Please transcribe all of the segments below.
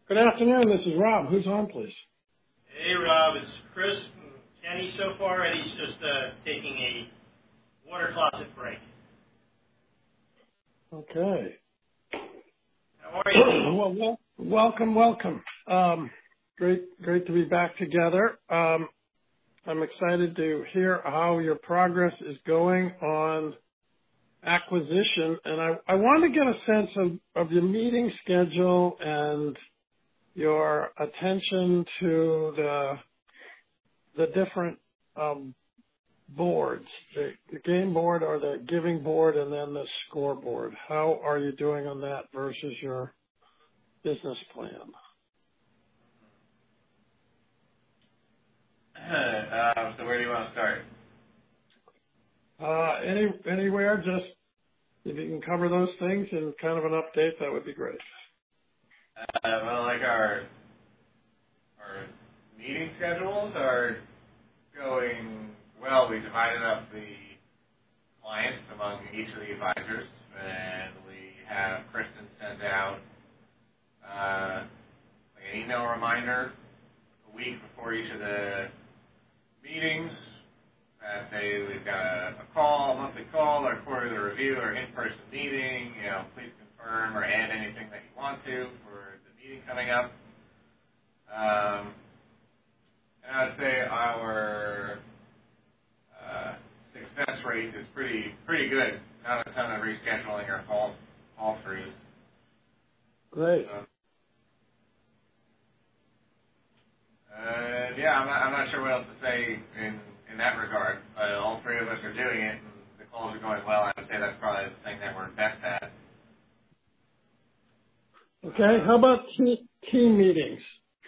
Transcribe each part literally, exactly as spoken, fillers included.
Good afternoon. This is Rob. Who's on, please? Hey, Rob. It's Chris and Kenny so far. Eddie's just uh, taking a water closet break. Okay. How are you? well, well, welcome, welcome. Um, great, great to be back together. Um, I'm excited to hear how your progress is going on acquisition, and I, I want to get a sense of, of your meeting schedule and your attention to the the different um, boards, the, the game board or the giving board, and then the scoreboard. How are you doing on that versus your business plan? Uh, so where do you want to start? Uh, any anywhere, just if you can cover those things and kind of an update, that would be great. Uh, well, like our our meeting schedules are going well. We divided up the clients among each of the advisors, and we have Kristen send out uh, like an email reminder a week before each of the meetings. That day we've got a, a call, a monthly call, or quarterly review, or in-person meeting. You know, please confirm or add anything that you want to for the meeting coming up. Um, and I would say our uh, success rate is pretty pretty good. Not a ton of rescheduling or call call throughs. Great. So, uh, yeah, I'm not, I'm not sure what else to say in in that regard. Uh, all three of us are doing it, and the calls are going well. I would say that's probably the thing that we're best at. Okay. How about te- team meetings?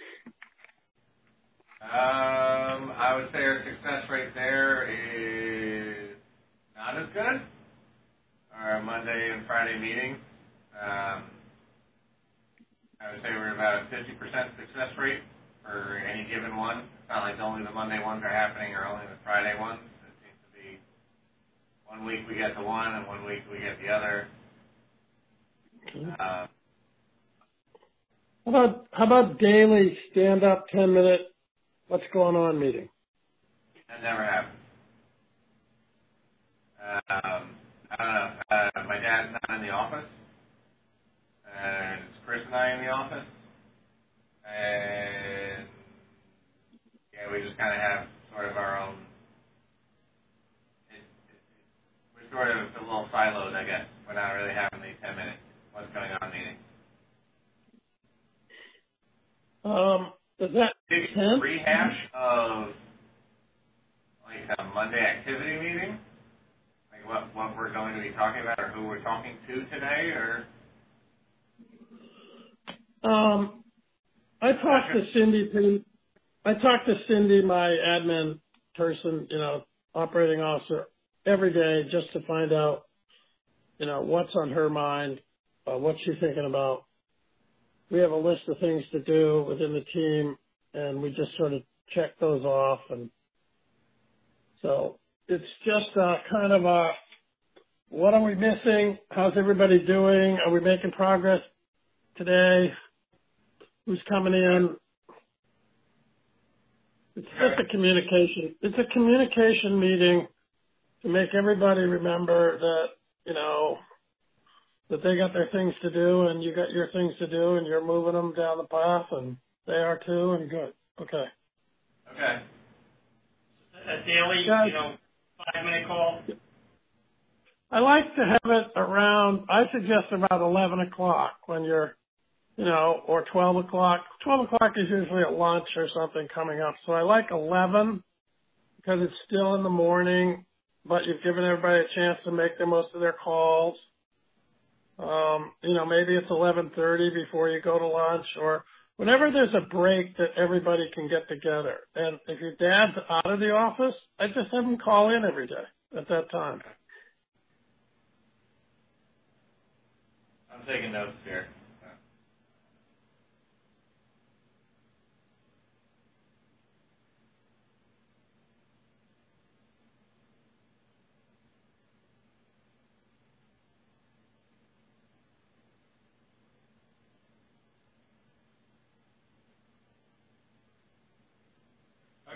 Um, I would say our success rate there is not as good. Our Monday and Friday meetings, um, I would say we're about a fifty percent success rate for any given one. It's not like only the Monday ones are happening or only the Friday ones. It seems to be one week we get the one and one week we get the other. Okay. Uh, How about how about daily stand up ten minute what's going on meeting? that never happens. Um, I don't know. Uh, my dad's not in the office, and it's Chris and I in the office, and yeah, we just kind of have sort of our own. It, it, we're sort of a little siloed, I guess. We're not really having these ten minute what's going on meetings. Um, does that Maybe make sense? rehash of like a Monday activity meeting, like what what we're going to be talking about, or who we're talking to today, or. Um, I talked to Cindy. pretty- I talked to Cindy, my admin person, you know, operating officer, every day just to find out, you know, what's on her mind, uh, what's she thinking about. We have a list of things to do within the team, and we just sort of check those off. And so it's just uh, kind of a, what are we missing? How's everybody doing? Are we making progress today? Who's coming in? It's just a communication. It's a communication meeting to make everybody remember that, you know, that they got their things to do and you got your things to do and you're moving them down the path and they are too, and good. Okay. Okay. A daily, Guys, you know, five-minute call. I like to have it around, I suggest about eleven o'clock when you're, you know, or twelve o'clock. twelve o'clock is usually at lunch or something coming up. So I like eleven because it's still in the morning, but you've given everybody a chance to make the most of their calls. Um, you know, maybe it's eleven thirty before you go to lunch, or whenever there's a break that everybody can get together. And if your dad's out of the office, I just have him call in every day at that time. I'm taking notes here.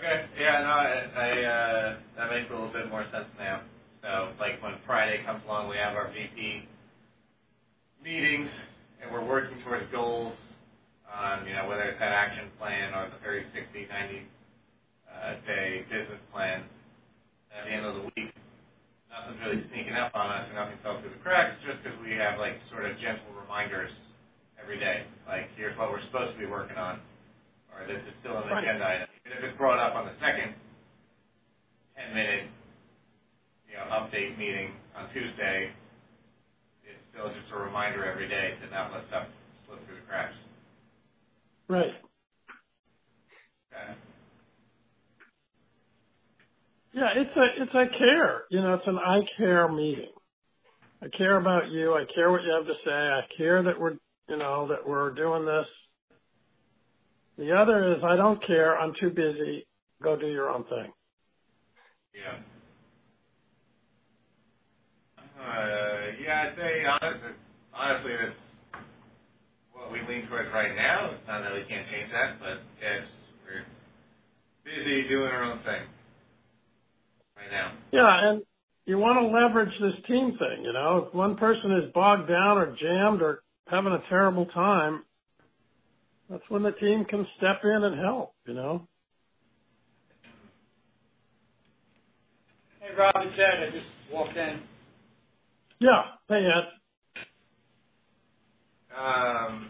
Okay. Yeah, no, I, I uh, that makes a little bit more sense now. So, like when Friday comes along, we have our V P meetings, and we're working towards goals on, you know, whether it's that action plan or the thirty, sixty, ninety uh, day business plan. At the end of the week, nothing's really sneaking up on us, and nothing fell through the cracks, just because we have like sort of gentle reminders every day. Like, here's what we're supposed to be working on, or this is still an Right. agenda item. Even if it's brought up on the second ten-minute, you know, update meeting on Tuesday, it's still just a reminder every day to not let stuff slip through the cracks. Right. Okay. Yeah, it's a it's a care. You know, it's an I care meeting. I care about you. I care what you have to say. I care that we're you know that we're doing this. The other is I don't care. I'm too busy. Go do your own thing. Yeah. Uh, yeah, I'd say honestly, honestly, that's what we lean towards right now. It's not that we can't change that, but yes, we're busy doing our own thing right now. Yeah, and you want to leverage this team thing. You know, if one person is bogged down or jammed or having a terrible time, that's when the team can step in and help. You know. Hey, Rob, it's Ed. I just walked in. Yeah. Hey, Ed. Um,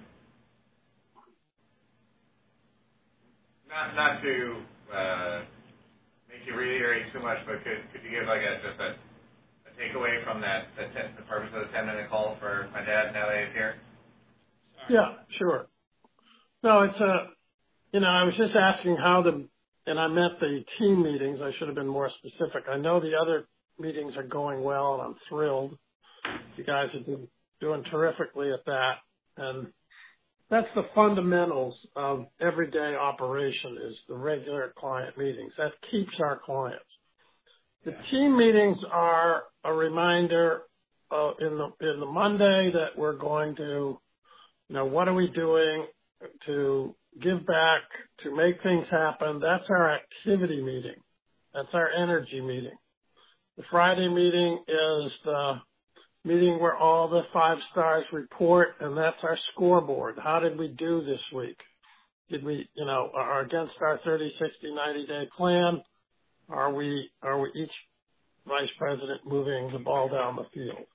not not to uh, make you reiterate too much, but could could you give like a just a, a takeaway from that the, ten, the purpose of the ten minute call for my dad now that he's here? Yeah, sure. No, it's a, you know, I was just asking how the, and I meant the team meetings. I should have been more specific. I know the other meetings are going well, and I'm thrilled. You guys have been doing terrifically at that. And that's the fundamentals of everyday operation is the regular client meetings. That keeps our clients. The Yeah. team meetings are a reminder uh, in the in the Monday that we're going to, you know, what are we doing to give back, to make things happen. That's our activity meeting. That's our energy meeting. The Friday meeting is the meeting where all the five stars report, and that's our scoreboard. How did we do this week? Did we, you know, are against our thirty, sixty, ninety day plan? Are we, are we each vice president moving the ball down the field?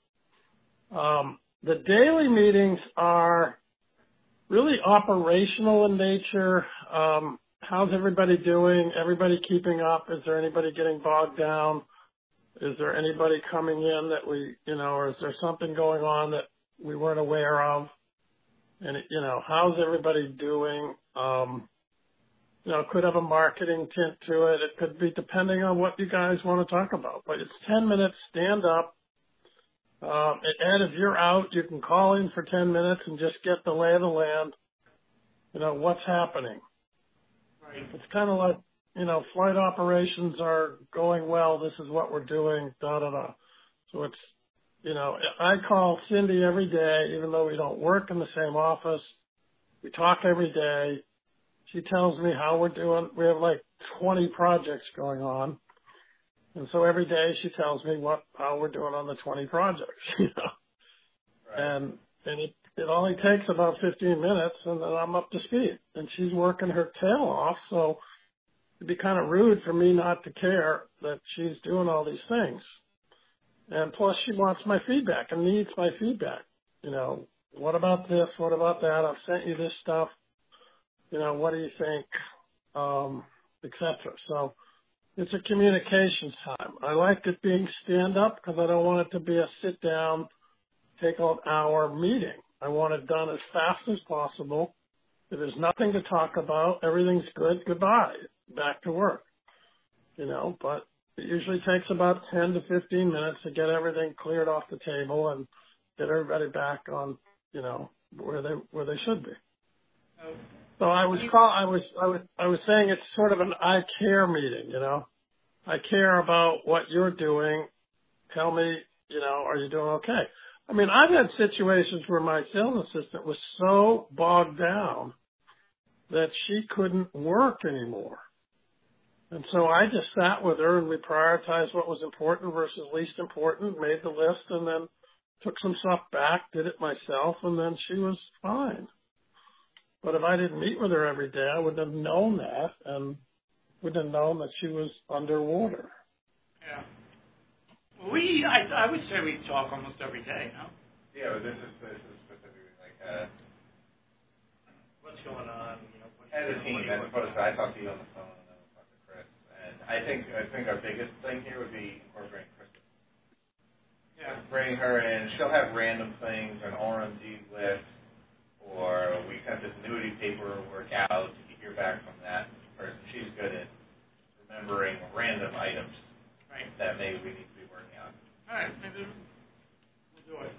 Um, the daily meetings are really operational in nature. Um, how's everybody doing? Everybody keeping up? Is there anybody getting bogged down? Is there anybody coming in that we, you know, or is there something going on that we weren't aware of? And, you know, how's everybody doing? Um, you know, it could have a marketing tint to it. It could be depending on what you guys want to talk about. But it's ten minutes, stand up. Um, and if you're out, you can call in for ten minutes and just get the lay of the land. You know, what's happening. Right. It's kind of like, you know, flight operations are going well. This is what we're doing, da, da, da. So it's, you know, I call Cindy every day, even though we don't work in the same office. We talk every day. She tells me how we're doing. We have like twenty projects going on. And so every day she tells me what, how we're doing on the twenty projects, you know. Right. And, and it, it only takes about fifteen minutes and then I'm up to speed. And she's working her tail off. So it'd be kind of rude for me not to care that she's doing all these things. And plus she wants my feedback and needs my feedback. You know, what about this? What about that? I've sent you this stuff. You know, what do you think? Um, et cetera. So it's a communications time. I like it being stand up because I don't want it to be a sit down, take an hour meeting. I want it done as fast as possible. If there's nothing to talk about, everything's good, goodbye, back to work. You know, but it usually takes about ten to fifteen minutes to get everything cleared off the table and get everybody back on, you know, where they where they should be. Oh, So I was call I was I was I was saying it's sort of an I care meeting, you know. I care about what you're doing. Tell me, you know, are you doing okay? I mean, I've had situations where my sales assistant was so bogged down that she couldn't work anymore. And so I just sat with her and we prioritized what was important versus least important, made the list, and then took some stuff back, did it myself, and then she was fine. But if I didn't meet with her every day, I wouldn't have known that, and wouldn't have known that she was underwater. Yeah. Well, we, I, I would say we talk almost every day, no? Yeah, but this is, this is specifically like, uh, What's going on? You know, what as a team, as opposed to I talk to you on the phone and then I talk to Chris. And I think, I think our biggest thing here would be incorporating Kristen. Yeah. Bring her in. She'll have random things, an R M D list, or we sent this annuity paperwork out to hear back from that person. She's good at remembering random items Right. that maybe we need to be working on. All right. Maybe we'll do it.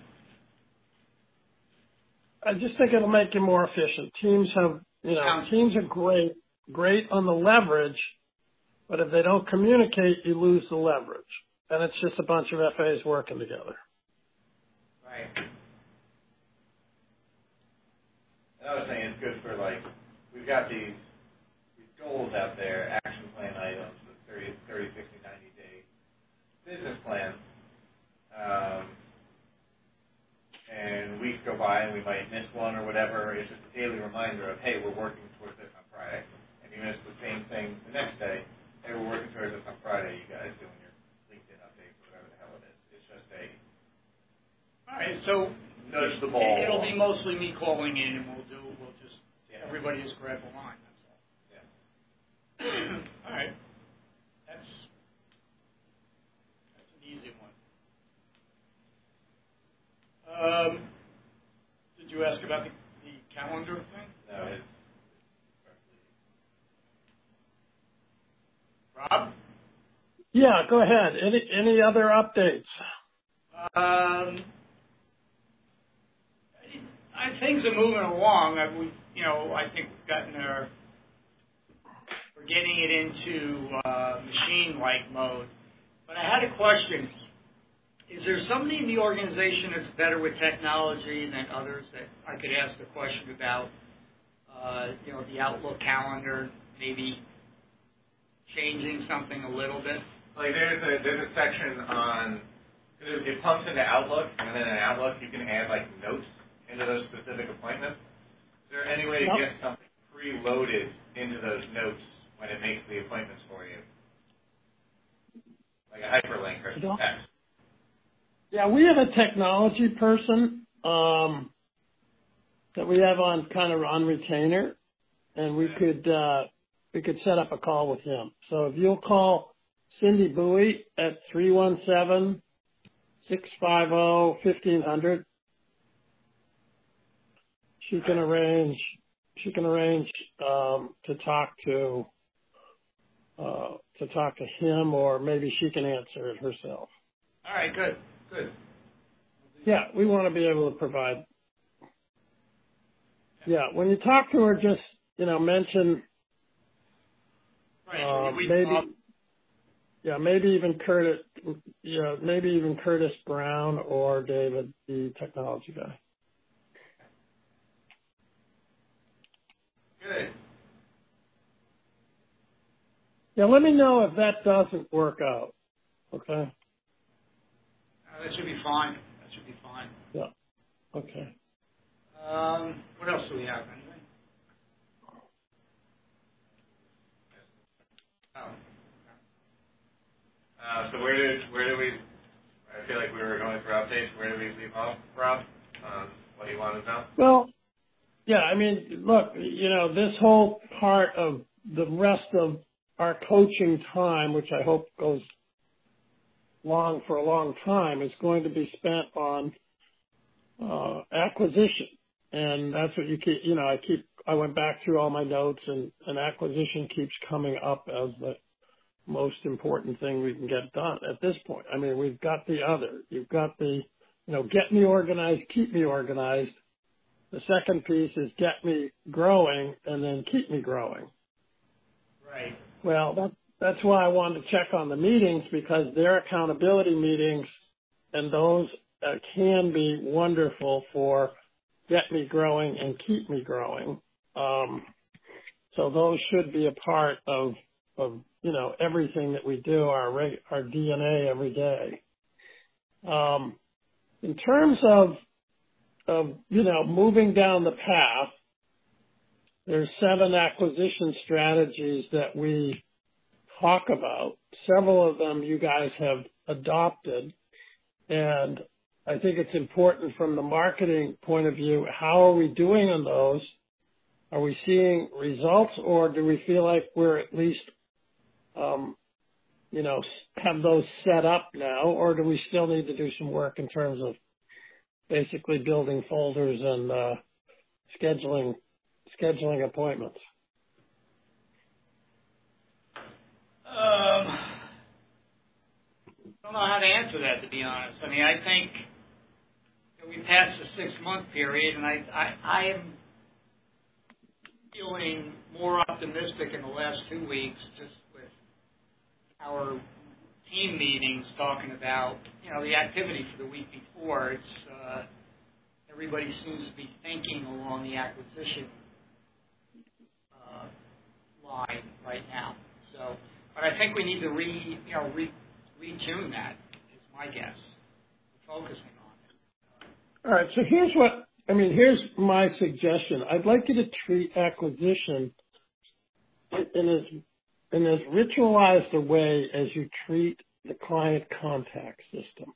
I just think it'll make you more efficient. Teams have, you know, Sounds- teams are great, great on the leverage, but if they don't communicate, you lose the leverage. And it's just a bunch of F As working together. Right. Another thing, it's good for like, we've got these, these goals out there, action plan items, the thirty, thirty, sixty, ninety day business plan. Um, and weeks go by and we might miss one or whatever. It's just a daily reminder of, hey, we're working towards this on Friday. And you miss the same thing the next day. Hey, we're working towards this on Friday. You guys doing your LinkedIn updates or whatever the hell it is. It's just a All right. So nudge the ball. it'll be mostly me calling in, and we'll do. We'll just Yeah. everybody just grab a line. That's all. Yeah. All right. That's that's an easy one. Um, did you ask about the, the calendar thing? No, it's Rob? Yeah, go ahead. Any any other updates? Um, I, things are moving along. I, we, you know, I think we've gotten our, we're getting it into uh, machine-like mode. But I had a question. Is there somebody in the organization that's better with technology than others that I could ask a question about? Uh, you know, the Outlook calendar, maybe changing something a little bit? like there's a there's a section on it, it pumps into Outlook, and then in Outlook you can add like notes into those specific appointments. Is there any way to Yep. get something preloaded into those notes when it makes the appointments for you, like a hyperlink or some text? Yeah, we have a technology person um, that we have on kind of on retainer, and we could uh, we could set up a call with him. So if you'll call Cindy Bowie at three one seven, six five zero, fifteen hundred, she can arrange she can arrange um, to talk to uh, to talk to him, or maybe she can answer it herself. All right, good, good. Yeah, we want to be able to provide. Yeah, when you talk to her, just, you know, mention Right, uh, we, maybe, uh, yeah, maybe even Curtis, you know, maybe even Curtis Brown or David, the technology guy. good. Yeah, let me know if that doesn't work out. Okay. Uh, that should be fine. That should be fine. Yeah. Okay. Um, what else do we have? Anything? Oh. Uh, so where did where did we? I feel like we were going through updates. Where did we leave off, Rob? Um, what do you want to know? Well, yeah, I mean, look, you know, this whole part of the rest of our coaching time, which I hope goes long for a long time, is going to be spent on uh, acquisition. And that's what you keep, you know, I keep, I went back through all my notes, and, and acquisition keeps coming up as the most important thing we can get done at this point. I mean, we've got the other. You've got the, you know, get me organized, keep me organized. The second piece is get me growing and then keep me growing. Right. Well, that, that's why I wanted to check on the meetings, because they're accountability meetings, and those uh, can be wonderful for get me growing and keep me growing. Um, so those should be a part of, of you know, everything that we do, our reg- our D N A every day. Um, in terms of, of, you know, moving down the path, there's seven acquisition strategies that we talk about. Several of them you guys have adopted, and I think it's important from the marketing point of view, how are we doing on those? Are we seeing results, or do we feel like we're at least, um, you know, have those set up now, or do we still need to do some work in terms of basically building folders and uh, scheduling scheduling appointments? Um, I don't know how to answer that, to be honest. I mean, I think that we passed the six-month period, and I, I, I am feeling more optimistic in the last two weeks just with our team meetings talking about, you know, the activity for the week before. It's uh, everybody seems to be thinking along the acquisition uh, line right now. So, but I think we need to re, you know, re, retune that. Is my guess. Focusing on it. All right. So here's what I mean. Here's my suggestion. I'd like you to treat acquisition in as in as ritualized a way as you treat the client contact system.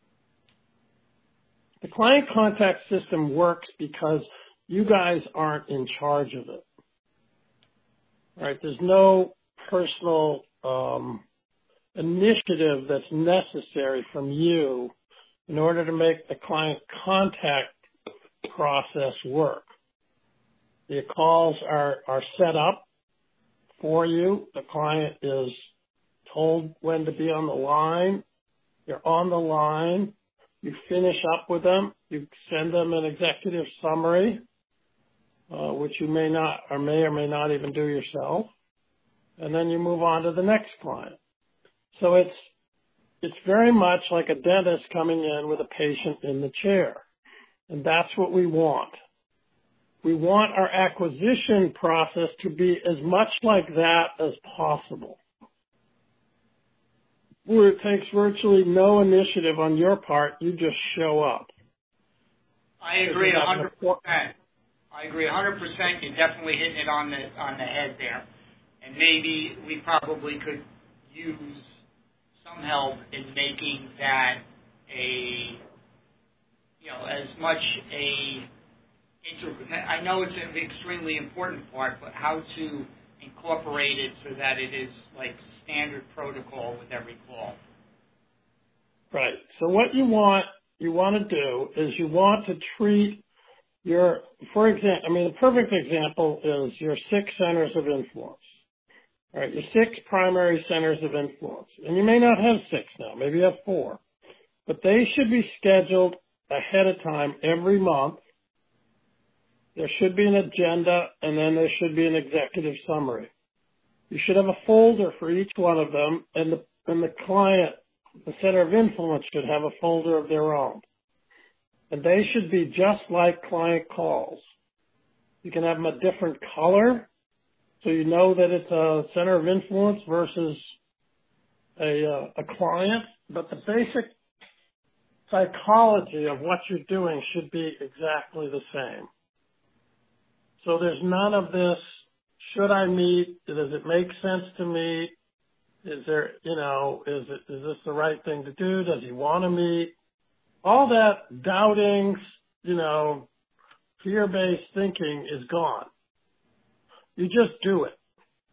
The client contact system works because you guys aren't in charge of it. All right. There's no personal um, initiative that's necessary from you in order to make the client contact process work. The calls are, are set up for you. The client is told when to be on the line. You're on the line. You finish up with them. You send them an executive summary, uh, which you may not or may or may not even do yourself. And then you move on to the next client. So it's it's very much like a dentist coming in with a patient in the chair. And that's what we want. We want our acquisition process to be as much like that as possible, where it takes virtually no initiative on your part. You just show up. I agree one hundred percent. I agree one hundred percent. You're definitely hitting it on the on the head there. And maybe we probably could use some help in making that a, you know, as much a, I know it's an extremely important part, but how to incorporate it so that it is like standard protocol with every call. Right. So what you want, you want to do is you want to treat your, for example, I mean, the perfect example is your six centers of influence. All right, your six primary centers of influence. And you may not have six now, maybe you have four. But they should be scheduled ahead of time every month. There should be an agenda, and then there should be an executive summary. You should have a folder for each one of them, and the, and the client, the center of influence, should have a folder of their own. And they should be just like client calls. You can have them a different color, so you know that it's a center of influence versus a, uh, a client. But the basic psychology of what you're doing should be exactly the same. So there's none of this, should I meet? Does it make sense to meet? Is there, you know, is it, is this the right thing to do? Does he want to meet? All that doubting, you know, fear-based thinking is gone. You just do it.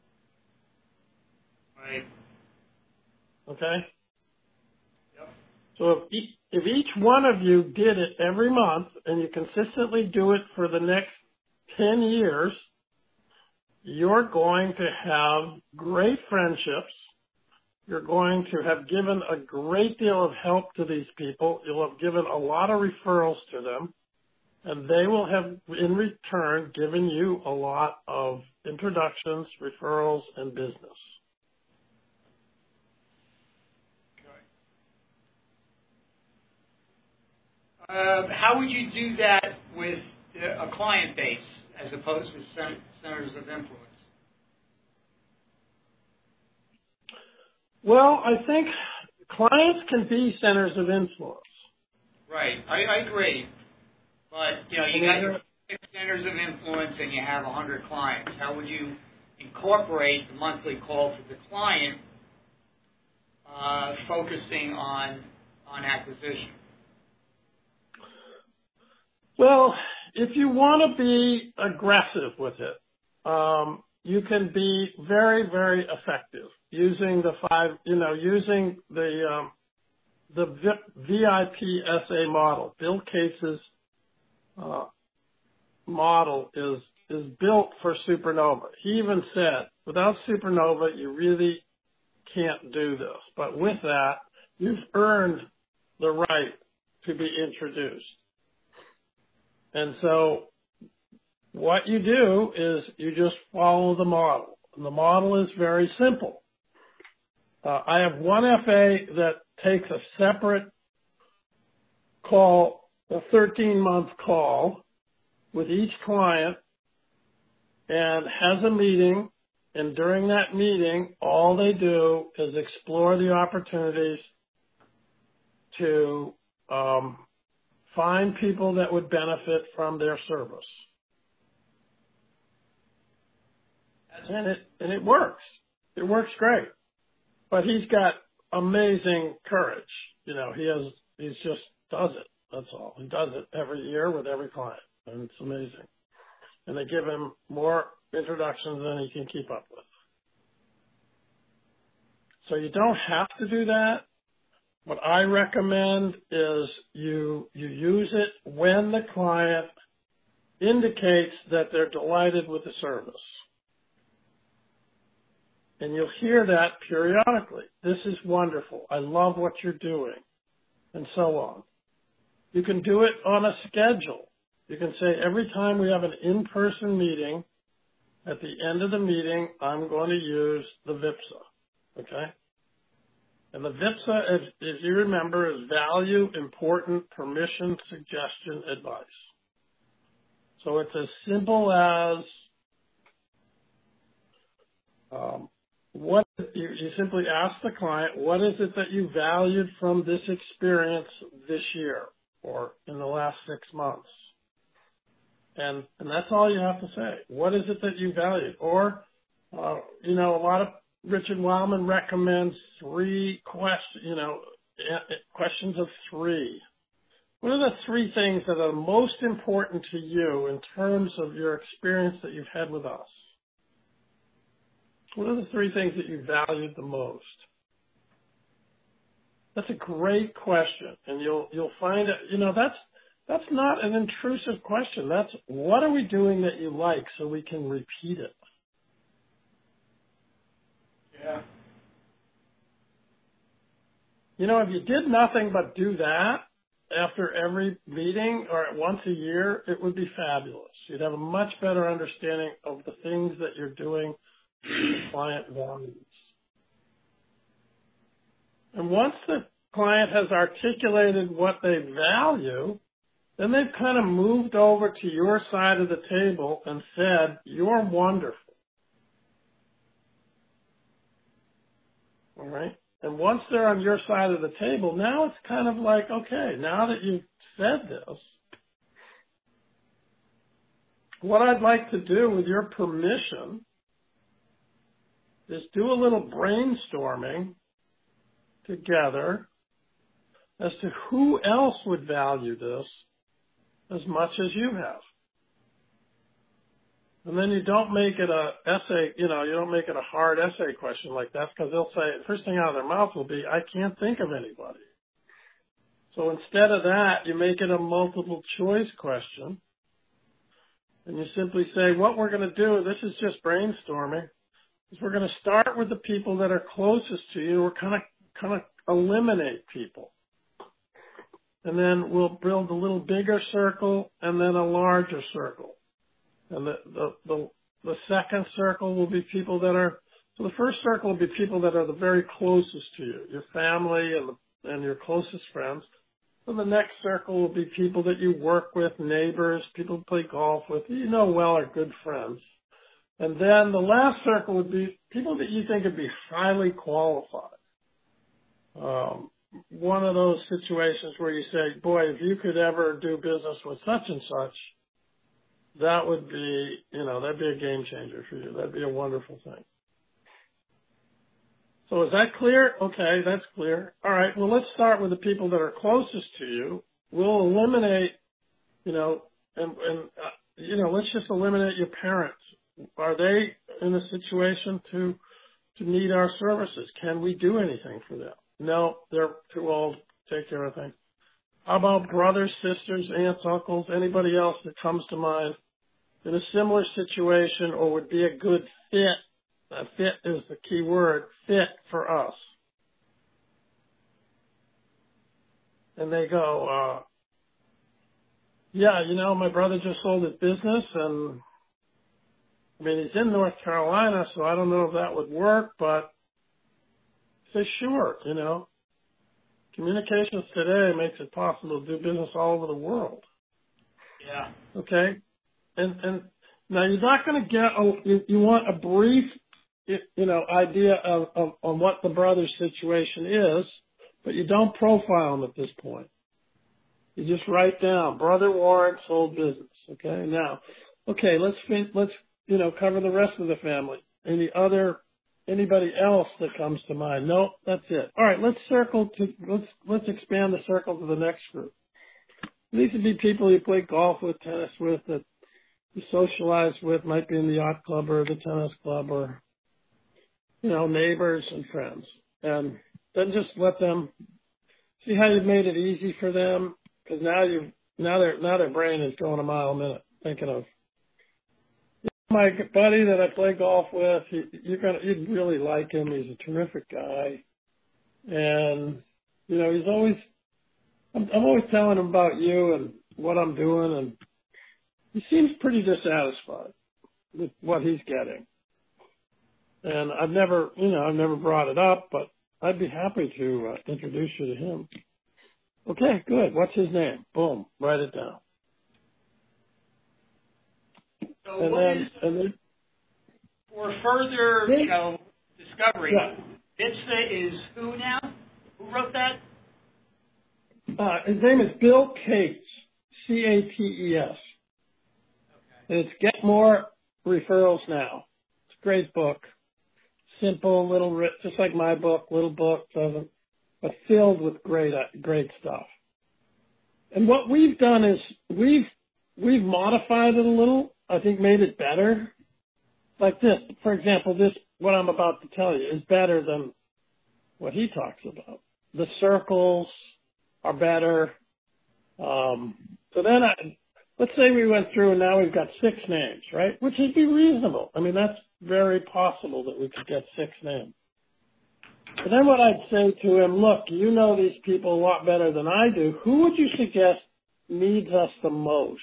Right. Okay? Yep. So if each, if each one of you did it every month and you consistently do it for the next ten years, you're going to have great friendships. You're going to have given a great deal of help to these people. You'll have given a lot of referrals to them. And they will have, in return, given you a lot of introductions, referrals, and business. Okay. Uh, how would you do that with a client base as opposed to centers of influence? Well, I think clients can be centers of influence. Right. I, I agree. But, you know, you got your six centers of influence and you have one hundred clients. How would you incorporate the monthly call to the client uh, focusing on on acquisition? Well, if you want to be aggressive with it, um, you can be very, very effective using the five, you know, using the um, the V I P S A model. Bill Cates' uh, model is is built for Supernova. He even said, without Supernova, you really can't do this. But with that, you've earned the right to be introduced. And so what you do is you just follow the model. And the model is very simple. Uh, I have one F A that takes a separate call, a thirteen-month call with each client and has a meeting. And during that meeting, all they do is explore the opportunities to um, find people that would benefit from their service. And it, and it works. It works great. But he's got amazing courage. You know, he has, he's just does it. That's all. He does it every year with every client. And it's amazing. And they give him more introductions than he can keep up with. So you don't have to do that. What I recommend is you, you use it when the client indicates that they're delighted with the service. And you'll hear that periodically. This is wonderful. I love what you're doing. And so on. You can do it on a schedule. You can say every time we have an in-person meeting, at the end of the meeting, I'm going to use the V I P S A. Okay? And the V I P S A, as, as you remember, is value, important, permission, suggestion, advice. So it's as simple as um, what you, you simply ask the client, what is it that you valued from this experience this year or in the last six months? And, and that's all you have to say. What is it that you valued? Or, uh, you know, a lot of Richard Wildman recommends three questions, you know, questions of three. What are the three things that are most important to you in terms of your experience that you've had with us? What are the three things that you valued the most? That's a great question, and you'll you'll find it. You know, that's that's not an intrusive question. That's what are we doing that you like, so we can repeat it. Yeah. You know, if you did nothing but do that after every meeting or once a year, it would be fabulous. You'd have a much better understanding of the things that you're doing the client values. And once the client has articulated what they value, then they've kind of moved over to your side of the table and said, you're wonderful. All right? And once they're on your side of the table, now it's kind of like, okay, now that you've said this, what I'd like to do with your permission is do a little brainstorming together as to who else would value this as much as you have. And then you don't make it a essay, you know, you don't make it a hard essay question like that, because they'll say, first thing out of their mouth will be, I can't think of anybody. So instead of that, you make it a multiple choice question. And you simply say, what we're going to do, this is just brainstorming, is we're going to start with the people that are closest to you. We're kind of, kind of eliminate people. And then we'll build a little bigger circle and then a larger circle. And the, the, the, the second circle will be people that are, so the first circle will be people that are the very closest to you, your family and, the, and your closest friends. And the next circle will be people that you work with, neighbors, people you play golf with, you know well are good friends. And then the last circle would be people that you think would be highly qualified. um, one of those situations where you say, boy, if you could ever do business with such and such, that would be, you know, that'd be a game changer for you. That'd be a wonderful thing. So is that clear? Okay, that's clear. All right, well, let's start with the people that are closest to you. We'll eliminate, you know, and, and uh, you know, let's just eliminate your parents. Are they in a situation to to need our services? Can we do anything for them? No, they're too old to take care of things. How about brothers, sisters, aunts, uncles, anybody else that comes to mind in a similar situation or would be a good fit? Uh, fit is the key word, fit for us. And they go, uh, yeah, you know, my brother just sold his business and, I mean, he's in North Carolina, so I don't know if that would work, but say, sure, you know. Communications today makes it possible to do business all over the world. Yeah. Okay? And, and now you're not going to get, a, you, you want a brief, you know, idea of, of, on what the brother's situation is, but you don't profile him at this point. You just write down, Brother Warren sold business. Okay? Now, okay, let's, let's, you know, cover the rest of the family. Any other, anybody else that comes to mind? Nope, that's it. All right, let's circle to, let's, let's expand the circle to the next group. These would be people you play golf with, tennis with, that you socialize with, might be in the yacht club or the tennis club or, you know, neighbors and friends. And then just let them see how you've made it easy for them, because now you now their now their brain is going a mile a minute thinking of, you know, my buddy that I play golf with. He, you're gonna you'd really like him. He's a terrific guy, and you know he's always. I'm, I'm always telling him about you and what I'm doing, and he seems pretty dissatisfied with what he's getting. And I've never, you know, I've never brought it up, but I'd be happy to uh, introduce you to him. Okay, good. What's his name? Boom, write it down. So and what then, is, and then, for further, you know, discovery, yeah. Vista is who now? Who wrote that? Uh, his name is Bill Cates, C A T E S. Okay. And it's Get More Referrals Now. It's a great book. Simple, little, just like my book, little book, doesn't, but filled with great, great stuff. And what we've done is we've, we've modified it a little. I think made it better. Like this, for example, this, what I'm about to tell you is better than what he talks about. The circles are better. Um, so then I, let's say we went through and now we've got six names, right? Which would be reasonable. I mean, that's very possible that we could get six names. But then what I'd say to him, look, you know these people a lot better than I do. Who would you suggest needs us the most?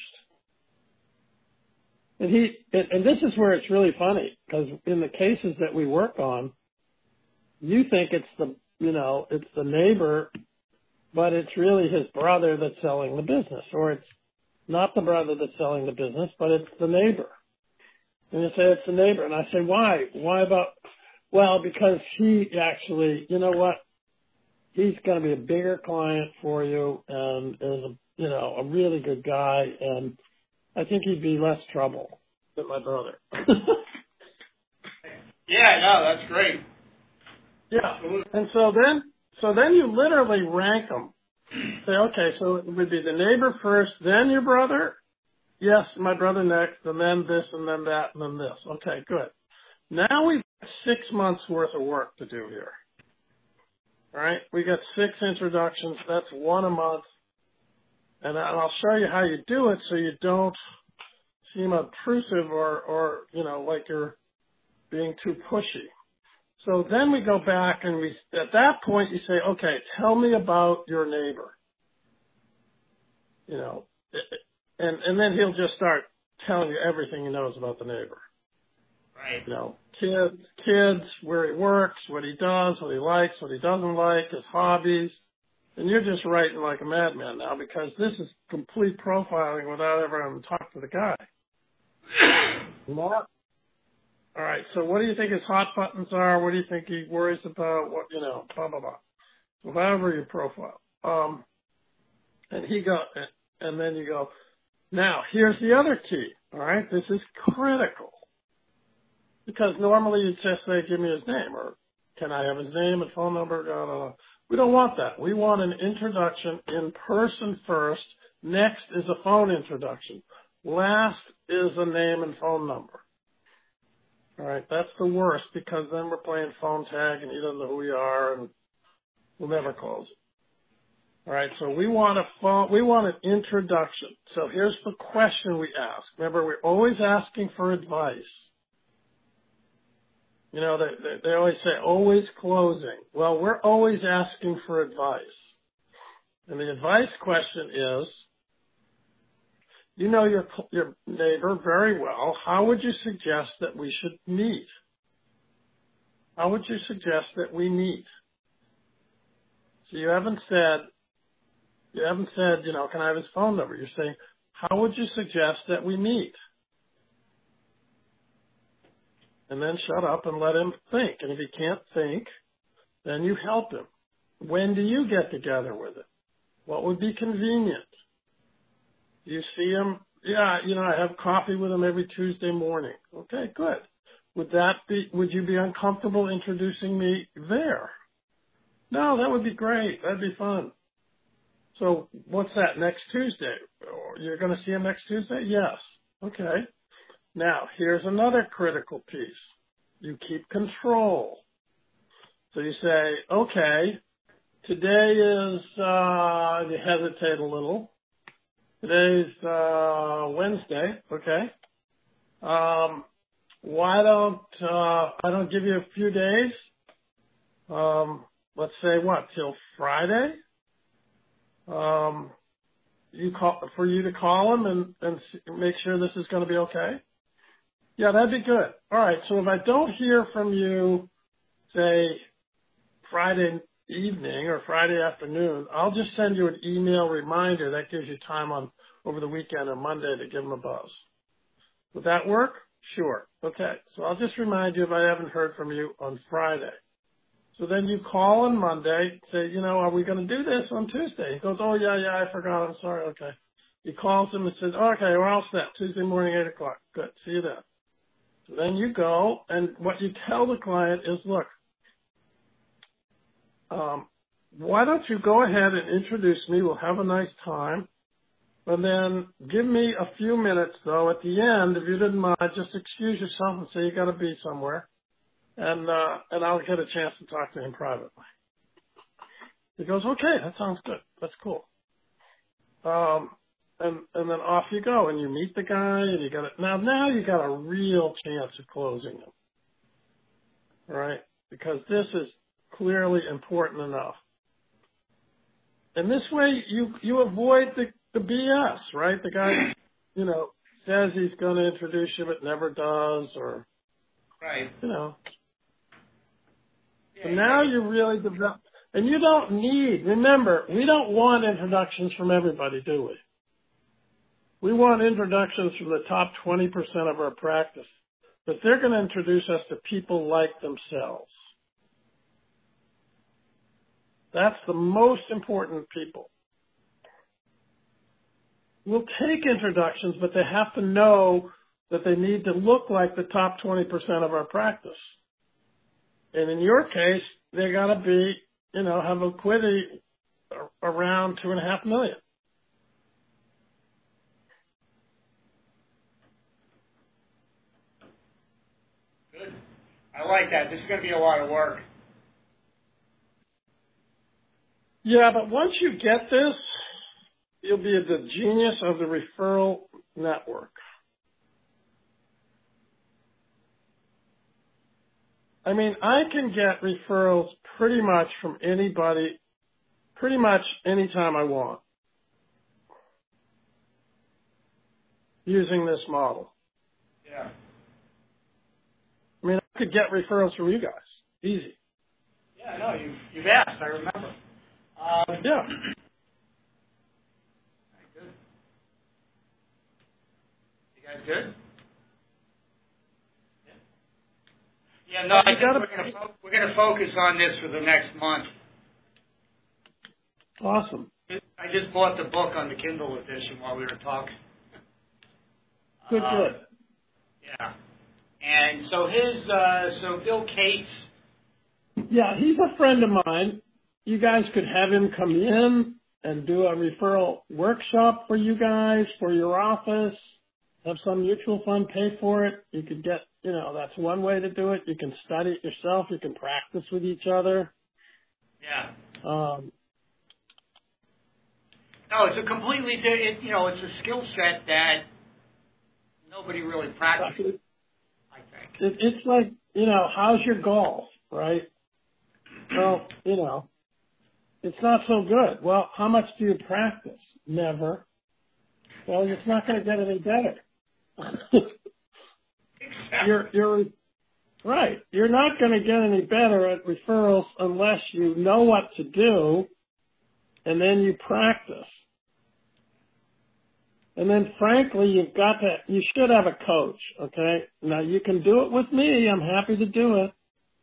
And he, and this is where it's really funny, because in the cases that we work on, you think it's the, you know, it's the neighbor, but it's really his brother that's selling the business, or it's not the brother that's selling the business, but it's the neighbor. And you say it's the neighbor, and I say, why? Why about? Well, because he actually, you know what? He's going to be a bigger client for you, and is a, you know, a really good guy, and I think he'd be less trouble than my brother. Yeah, no, that's great. Yeah, absolutely. And so then, so then you literally rank them. Say, okay, so it would be the neighbor first, then your brother. Yes, my brother next, and then this, and then that, and then this. Okay, good. Now we've got six months worth of work to do here. All right, we got six introductions. That's one a month, and I'll show you how you do it so you don't seem obtrusive or, or you know, like you're being too pushy. So then we go back and we, at that point you say, okay, tell me about your neighbor. You know, and, and then he'll just start telling you everything he knows about the neighbor. Right. You know, kids, kids, where he works, what he does, what he likes, what he doesn't like, his hobbies. And you're just writing like a madman now, because this is complete profiling without ever having talked to the guy. Not. All right, so what do you think his hot buttons are? What do you think he worries about? What, you know, blah, blah, blah. So however you profile. Um, and he go, and then you go, now here's the other key. All right. This is critical because normally you just say, give me his name or can I have his name and phone number? No, no, no. We don't want that. We want an introduction in person first. Next is a phone introduction. Last is a name and phone number. All right, that's the worst because then we're playing phone tag and he doesn't know who we are and we'll never close it. All right, so we want a phone, we want an introduction. So here's the question we ask. Remember, we're always asking for advice. You know, they, they, they always say always closing. Well, we're always asking for advice. And the advice question is, you know your your neighbor very well. How would you suggest that we should meet? How would you suggest that we meet? So you haven't said, you haven't said, you know, can I have his phone number? You're saying, how would you suggest that we meet? And then shut up and let him think. And if he can't think, then you help him. When do you get together with it? What would be convenient? You see him, yeah, you know, I have coffee with him every Tuesday morning. Okay, good. Would that be, would you be uncomfortable introducing me there? No, that would be great. That'd be fun. So what's that, next Tuesday? You're going to see him next Tuesday? Yes. Okay. Now, here's another critical piece. You keep control. So you say, okay, today is, uh, you hesitate a little. Today's uh, Wednesday, okay. Um, why don't uh, I don't give you a few days? Um, let's say what till Friday? Um, you call for you to call him and and make sure this is going to be okay. Yeah, that'd be good. All right. So if I don't hear from you, say Friday evening or Friday afternoon, I'll just send you an email reminder that gives you time on over the weekend or Monday to give them a buzz. Would that work? Sure. Okay. So I'll just remind you if I haven't heard from you on Friday. So then you call on Monday, say, you know, are we going to do this on Tuesday? He goes, oh, yeah, yeah, I forgot. I'm sorry. Okay. He calls him and says, oh, okay, we're all set. Tuesday morning, eight o'clock. Good. See you then. So then you go, and what you tell the client is, look, Um, why don't you go ahead and introduce me? We'll have a nice time. And then give me a few minutes, though, at the end, if you didn't mind, just excuse yourself and say you got to be somewhere. And, uh, and I'll get a chance to talk to him privately. He goes, okay, that sounds good. That's cool. Um, and, and then off you go and you meet the guy and you got it. Now, now you got a real chance of closing him. Right? Because this is clearly important enough. And this way you, you avoid the, the B S, right? The guy, you know, says he's going to introduce you but never does or, right. you know. Yeah, So now you really develop, and you don't need, remember, we don't want introductions from everybody, do we? We want introductions from the top twenty percent of our practice. But they're going to introduce us to people like themselves. That's the most important people. We'll take introductions, but they have to know that they need to look like the top twenty percent of our practice. And in your case, they got to be, you know, have a liquidity around two and a half million. Good. I like that. This is going to be a lot of work. Yeah, but once you get this, you'll be the genius of the referral network. I mean, I can get referrals pretty much from anybody, pretty much anytime I want, using this model. Yeah. I mean, I could get referrals from you guys. Easy. Yeah, no, you, you've asked, I remember. Um, Yeah. Good. You guys good? Yeah, no, I think gotta, we're going to we're going to focus on this for the next month. Awesome. I just bought the book on the Kindle edition while we were talking. Good, uh, good. Yeah. And so his, uh, so Bill Cates. Yeah, he's a friend of mine. You guys could have him come in and do a referral workshop for you guys, for your office. Have some mutual fund pay for it. You could get, you know, that's one way to do it. You can study it yourself. You can practice with each other. Yeah. Um, no, it's a completely, di- it, you know, it's a skill set that nobody really practices, I think. It, it's like, you know, how's your golf, right? Well, you know, it's not so good. Well, how much do you practice? Never. Well, it's not going to get any better. you're, you're, right. You're not going to get any better at referrals unless you know what to do and then you practice. And then frankly, you've got to, you should have a coach, okay? Now you can do it with me. I'm happy to do it.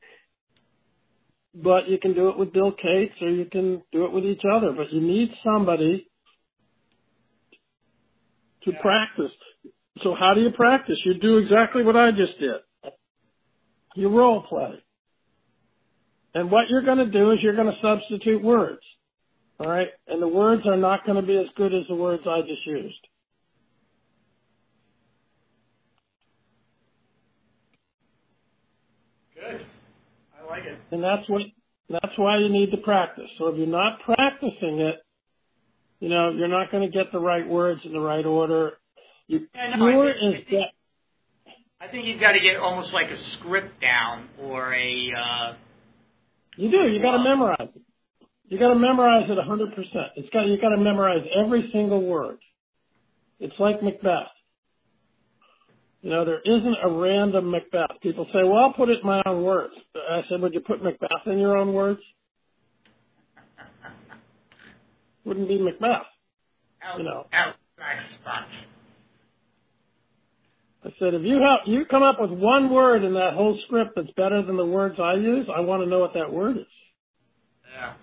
But you can do it with Bill Cates or you can do it with each other. But you need somebody to Yeah. practice. So how do you practice? You do exactly what I just did. You role play. And what you're going to do is you're going to substitute words. All right? And the words are not going to be as good as the words I just used. Good. I like it. And that's what, that's why you need to practice. So if you're not practicing it, you know, you're not going to get the right words in the right order. You, Yeah, no, pure I think, is I think, I think you've got to get almost like a script down or a, uh, you do. You got to memorize it. You got to memorize it one hundred percent. It's got, you got to memorize every single word. It's like Macbeth. You know, there isn't a random Macbeth. People say, well, I'll put it in my own words. I said, would you put Macbeth in your own words? Wouldn't be Macbeth. out, You know. outside spot. I said, if you have, you come up with one word in that whole script that's better than the words I use, I want to know what that word is. Yeah.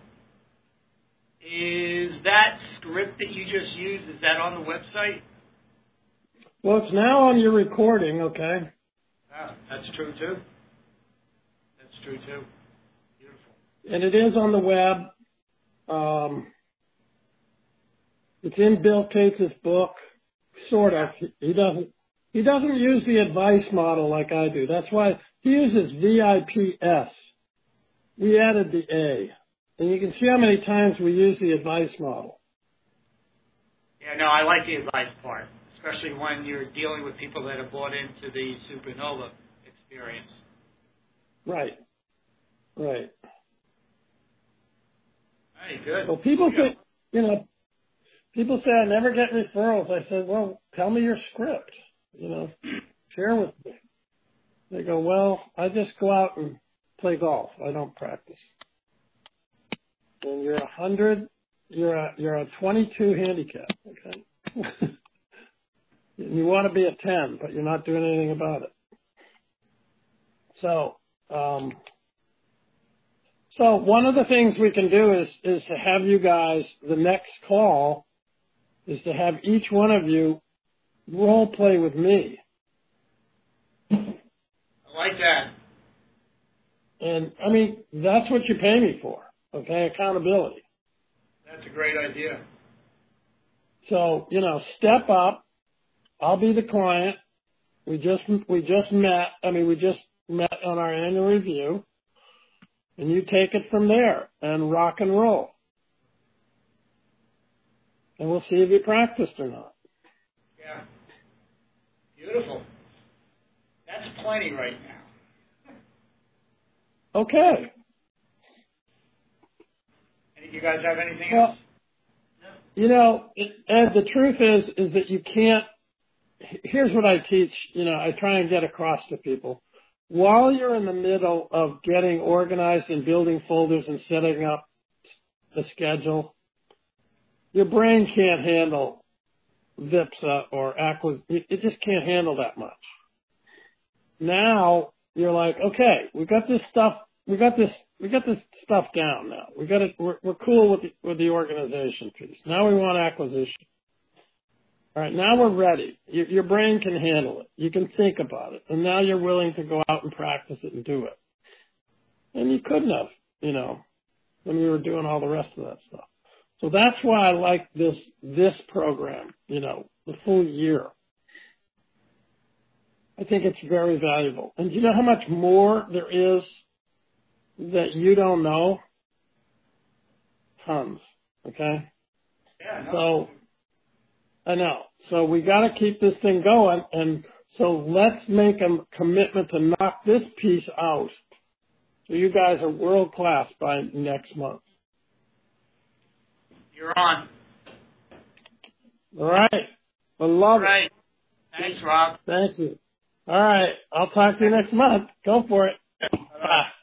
Is that script that you just used, is that on the website? Well, it's now on your recording, okay? Yeah, that's true too. That's true too. Beautiful. And it is on the web. Um, it's in Bill Cates' book, sort of. He, he doesn't. He doesn't use the advice model like I do. That's why he uses V I P S. We added the A. And you can see how many times we use the advice model. Yeah, no, I like the advice part, especially when you're dealing with people that have bought into the Supernova experience. Right. Right. Hey, good. Well, people say, you know, people say I never get referrals. I said, well, tell me your script. You know, share with me. They go, well, I just go out and play golf. I don't practice. And you're a hundred, you're a, you're a twenty-two handicap, okay? You want to be a ten, but you're not doing anything about it. So, um, so one of the things we can do is, is to have you guys, the next call is to have each one of you role play with me. I like that. And I mean, that's what you pay me for, okay? Accountability. That's a great idea. So, you know, step up. I'll be the client. We just, we just met, I mean, we just met on our annual review, and you take it from there and rock and roll. And we'll see if you practiced or not. Yeah. Beautiful. That's plenty right now. Okay. And you guys have anything Well, else? you know, it, Ed, the truth is, is that you can't, here's what I teach, you know, I try and get across to people. While you're in the middle of getting organized and building folders and setting up the schedule, your brain can't handle V I P S A or acquisition. It just can't handle that much. Now you're like, okay, we got this stuff, we got this we got this stuff down now. We got it. We're, we're cool with the, with the organization piece. Now we want acquisition. All right, now we're ready. Your, your brain can handle it. You can think about it, and now you're willing to go out and practice it and do it. And you couldn't have, you know, when we were doing all the rest of that stuff. So that's why I like this this program. You know, the full year. I think it's very valuable. And do you know how much more there is that you don't know? Tons. Okay? Yeah, no. So, I know. So we got to keep this thing going. And so let's make a commitment to knock this piece out. So you guys are world class by next month. You're on. All right. I love All right. it. Thanks, Rob. Thank you. All right. I'll talk to you next month. Go for it. Bye.